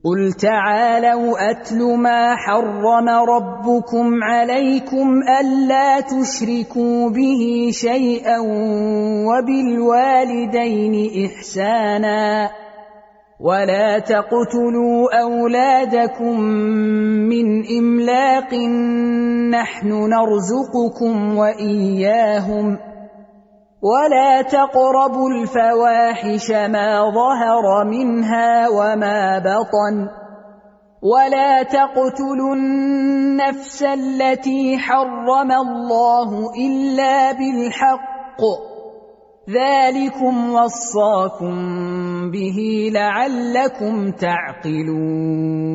قل تعالوا أتل ما حرم ربكم عليكم ألا تشركوا به شيئا وبالوالدين إحسانا ولا تقتلوا أولادكم من إملاق نحن نرزقكم وإياهم ولا تقربوا الفواحش ما ظهر منها وما بطن ولا تقتلوا النفس التي حرم الله إلا بالحق ذلكم وصاكم به لعلكم تعقلون